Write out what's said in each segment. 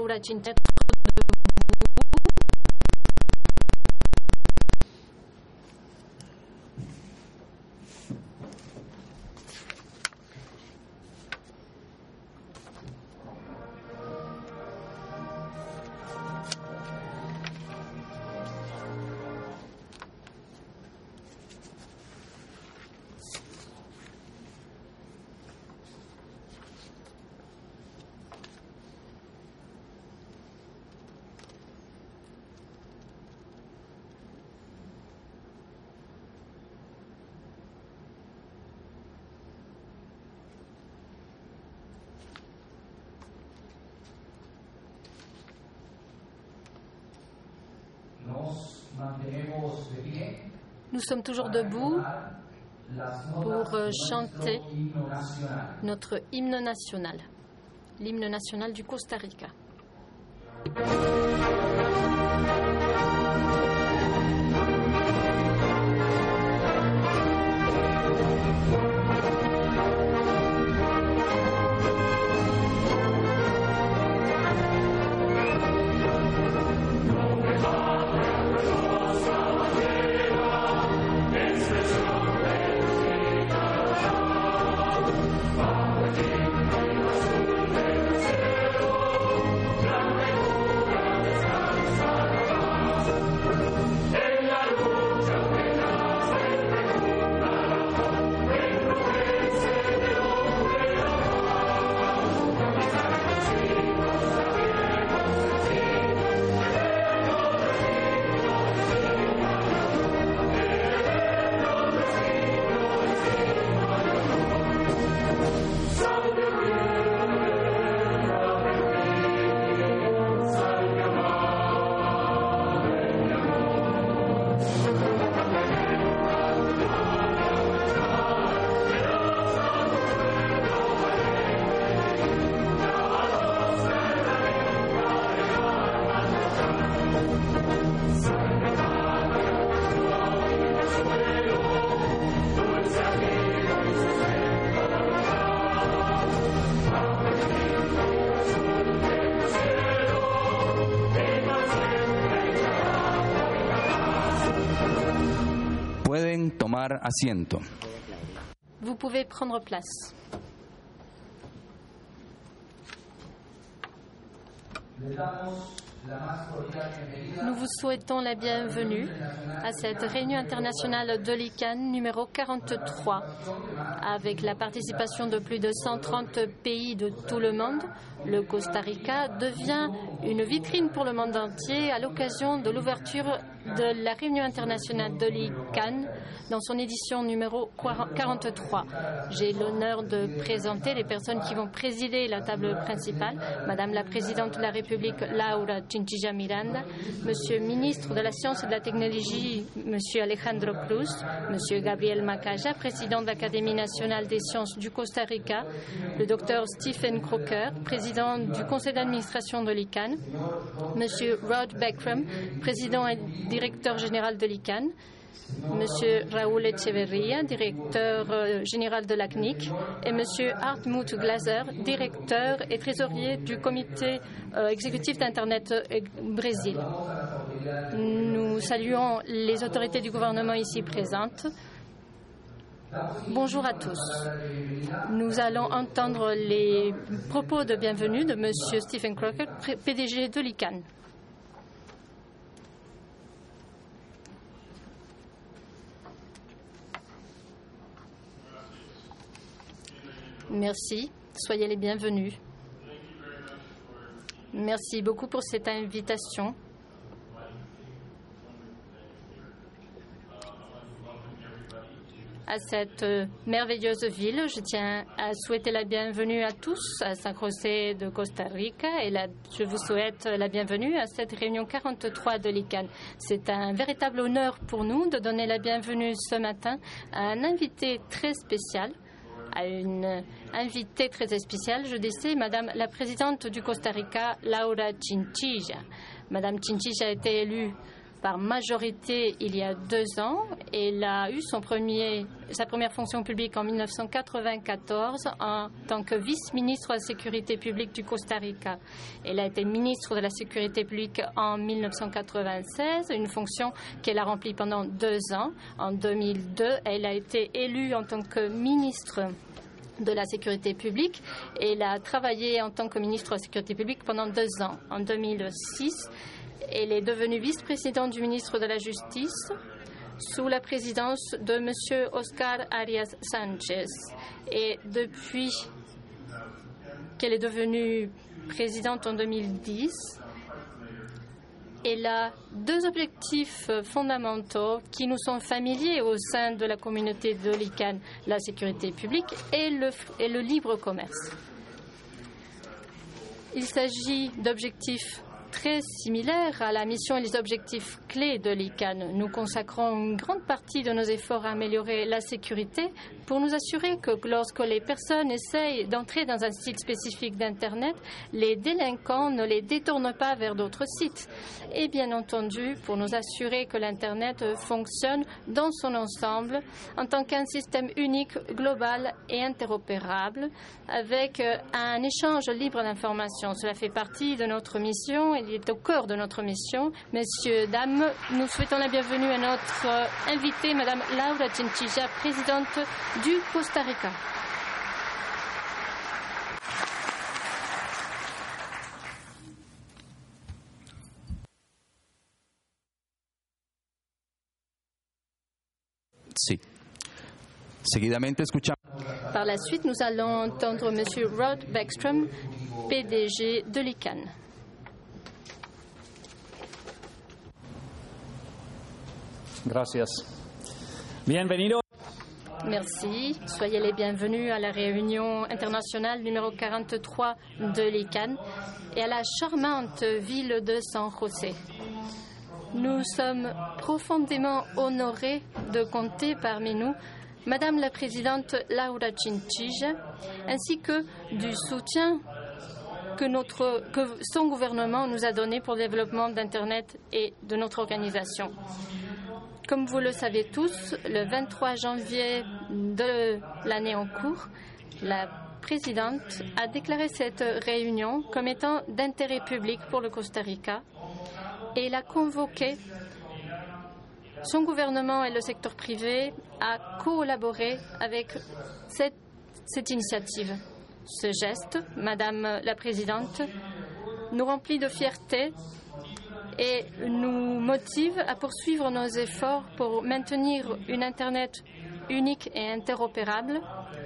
Laura Chinchilla. Nous sommes toujours debout pour chanter notre hymne national, l'hymne national du Costa Rica. Pueden tomar asiento. Vous pouvez prendre place. Nous vous souhaitons la bienvenue à cette réunion internationale de l'ICANN numéro 43. Avec la participation de plus de 130 pays de tout le monde, le Costa Rica devient une vitrine pour le monde entier à l'occasion de l'ouverture de la réunion internationale de l'ICANN dans son édition numéro 43. J'ai l'honneur de présenter les personnes qui vont présider la table principale. Madame la Présidente de la République, Laura Chinchilla Miranda, Monsieur le Ministre de la Science et de la Technologie, Monsieur Alejandro Cruz, Monsieur Gabriel Macaya, Président de l'Académie nationale des sciences du Costa Rica, le Dr Stephen Crocker, Président du Conseil d'administration de l'ICANN, Monsieur Rod Beckram, Président et Directeur général de l'ICANN, Monsieur Raúl Echeverría, directeur général de l'ACNIC, et Monsieur Hartmut Glaser, directeur et trésorier du comité exécutif d'Internet Brésil. Nous saluons les autorités du gouvernement ici présentes. Bonjour à tous. Nous allons entendre les propos de bienvenue de Monsieur Stephen Crocker, PDG de l'ICANN. Merci. Soyez les bienvenus. Merci beaucoup pour cette invitation. À cette merveilleuse ville, je tiens à souhaiter la bienvenue à tous à San José de Costa Rica et je vous souhaite la bienvenue à cette réunion 43 de l'ICANN. C'est un véritable honneur pour nous de donner la bienvenue ce matin à un invité très spécial. À une invitée très spéciale, je dis, Madame la Présidente du Costa Rica, Laura Chinchilla. Madame Chinchilla a été élue par majorité il y a 2 ans. Elle a eu sa première fonction publique en 1994 en tant que vice-ministre de la Sécurité publique du Costa Rica. Elle a été ministre de la Sécurité publique en 1996, une fonction qu'elle a remplie pendant 2 ans. En 2002, elle a été élue en tant que ministre de la Sécurité publique. Elle a travaillé en tant que ministre de la Sécurité publique pendant 2 ans. En 2006, elle est devenue vice-présidente du ministre de la Justice sous la présidence de M. Oscar Arias Sanchez. Et depuis qu'elle est devenue présidente en 2010, elle a 2 objectifs fondamentaux qui nous sont familiers au sein de la communauté de l'ICANN, la sécurité publique et le libre commerce. Il s'agit d'objectifs très similaires à la mission et les objectifs clés de l'ICANN. Nous consacrons une grande partie de nos efforts à améliorer la sécurité pour nous assurer que lorsque les personnes essayent d'entrer dans un site spécifique d'Internet, les délinquants ne les détournent pas vers d'autres sites. Et bien entendu, pour nous assurer que l'Internet fonctionne dans son ensemble en tant qu'un système unique, global et interopérable avec un échange libre d'informations. Cela fait partie de notre mission. Il est au cœur de notre mission. Messieurs, dames, nous souhaitons la bienvenue à notre invitée, Madame Laura Chinchilla, présidente du Costa Rica. Sí. Seguidamente escuchamos. Par la suite, nous allons entendre Monsieur Rod Beckstrom, PDG de l'ICANN. Gracias. Bienvenido. Merci. Soyez les bienvenus à la réunion internationale numéro 43 de l'ICANN et à la charmante ville de San José. Nous sommes profondément honorés de compter parmi nous Madame la Présidente Laura Chinchilla, ainsi que du soutien que son gouvernement nous a donné pour le développement d'Internet et de notre organisation. Comme vous le savez tous, le 23 janvier de l'année en cours, la présidente a déclaré cette réunion comme étant d'intérêt public pour le Costa Rica et elle a convoqué son gouvernement et le secteur privé à collaborer avec cette initiative. Ce geste, Madame la Présidente, nous remplit de fierté et nous motive à poursuivre nos efforts pour maintenir une Internet unique et interopérable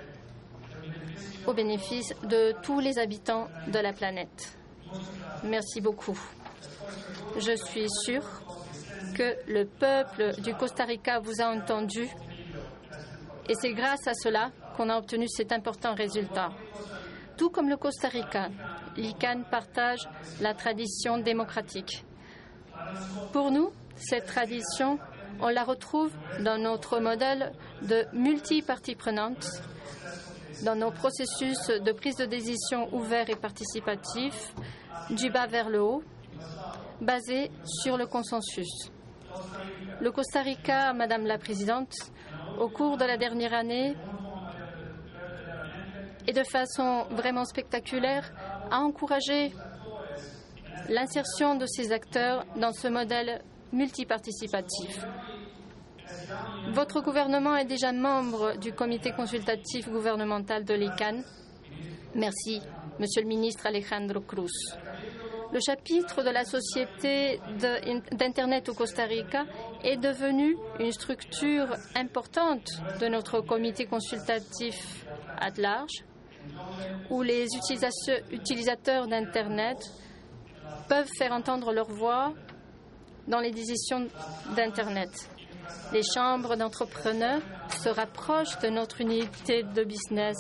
au bénéfice de tous les habitants de la planète. Merci beaucoup. Je suis sûre que le peuple du Costa Rica vous a entendu et c'est grâce à cela qu'on a obtenu cet important résultat. Tout comme le Costa Rica, l'ICANN partage la tradition démocratique. Pour nous, cette tradition, on la retrouve dans notre modèle de multi-parties prenantes, dans nos processus de prise de décision ouverts et participatifs, du bas vers le haut, basés sur le consensus. Le Costa Rica, Madame la Présidente, au cours de la dernière année, et de façon vraiment spectaculaire, a encouragé l'insertion de ces acteurs dans ce modèle multiparticipatif. Votre gouvernement est déjà membre du comité consultatif gouvernemental de l'ICANN. Merci, Monsieur le ministre Alejandro Cruz. Le chapitre de la société d'Internet au Costa Rica est devenu une structure importante de notre comité consultatif at large, où les utilisateurs d'Internet peuvent faire entendre leur voix dans les décisions d'Internet. Les chambres d'entrepreneurs se rapprochent de notre unité de business.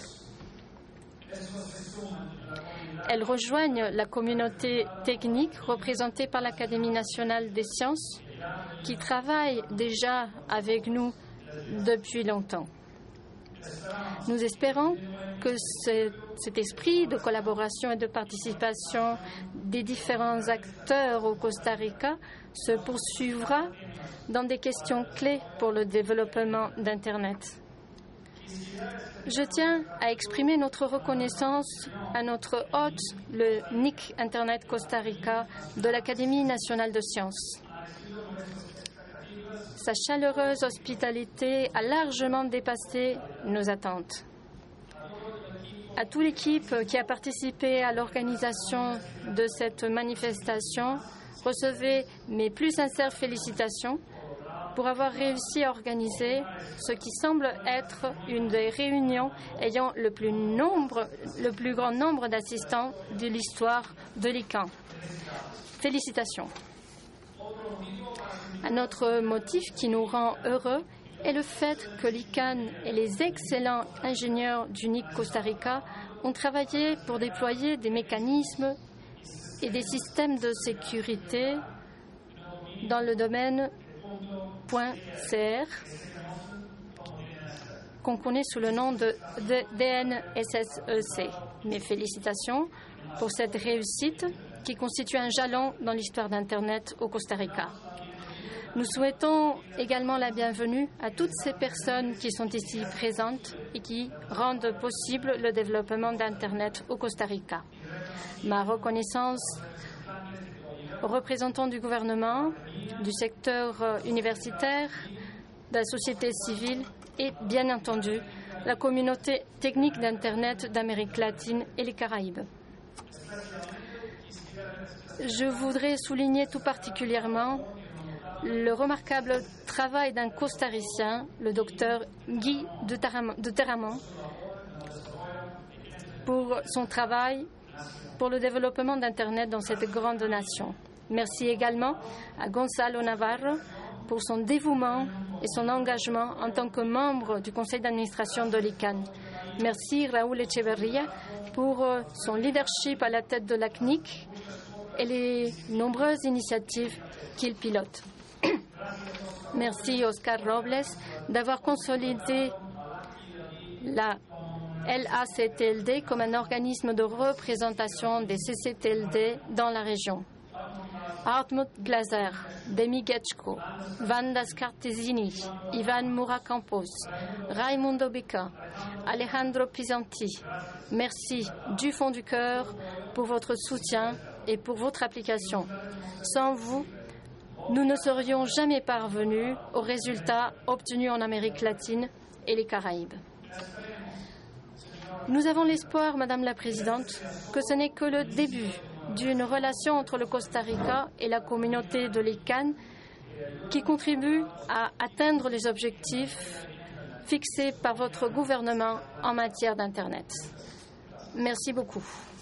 Elles rejoignent la communauté technique représentée par l'Académie nationale des sciences qui travaille déjà avec nous depuis longtemps. Nous espérons que cet esprit de collaboration et de participation des différents acteurs au Costa Rica se poursuivra dans des questions clés pour le développement d'Internet. Je tiens à exprimer notre reconnaissance à notre hôte, le NIC Internet Costa Rica de l'Académie nationale de sciences. Sa chaleureuse hospitalité a largement dépassé nos attentes. À toute l'équipe qui a participé à l'organisation de cette manifestation, recevez mes plus sincères félicitations pour avoir réussi à organiser ce qui semble être une des réunions ayant le plus grand nombre d'assistants de l'histoire de l'ICANN. Félicitations. Un autre motif qui nous rend heureux est le fait que l'ICANN et les excellents ingénieurs du NIC Costa Rica ont travaillé pour déployer des mécanismes et des systèmes de sécurité dans le domaine .cr qu'on connaît sous le nom de DNSSEC. Mes félicitations pour cette réussite qui constitue un jalon dans l'histoire d'Internet au Costa Rica. Nous souhaitons également la bienvenue à toutes ces personnes qui sont ici présentes et qui rendent possible le développement d'Internet au Costa Rica. Ma reconnaissance aux représentants du gouvernement, du secteur universitaire, de la société civile et, bien entendu, la communauté technique d'Internet d'Amérique latine et les Caraïbes. Je voudrais souligner tout particulièrement le remarquable travail d'un costaricien, le docteur Guy de Terramont, pour son travail pour le développement d'Internet dans cette grande nation. Merci également à Gonzalo Navarro pour son dévouement et son engagement en tant que membre du conseil d'administration de l'ICANN. Merci Raúl Echeverría pour son leadership à la tête de la CNIC et les nombreuses initiatives qu'il pilote. Merci Oscar Robles d'avoir consolidé la LACTLD comme un organisme de représentation des CCTLD dans la région. Hartmut Glaser, Demi Getchko, Wanda Scartesini, Ivan Muracampos, Raimundo Beca, Alejandro Pisanti, merci du fond du cœur pour votre soutien et pour votre application. Sans vous, nous ne serions jamais parvenus aux résultats obtenus en Amérique latine et les Caraïbes. Nous avons l'espoir, Madame la Présidente, que ce n'est que le début d'une relation entre le Costa Rica et la communauté de l'ICANN qui contribue à atteindre les objectifs fixés par votre gouvernement en matière d'Internet. Merci beaucoup.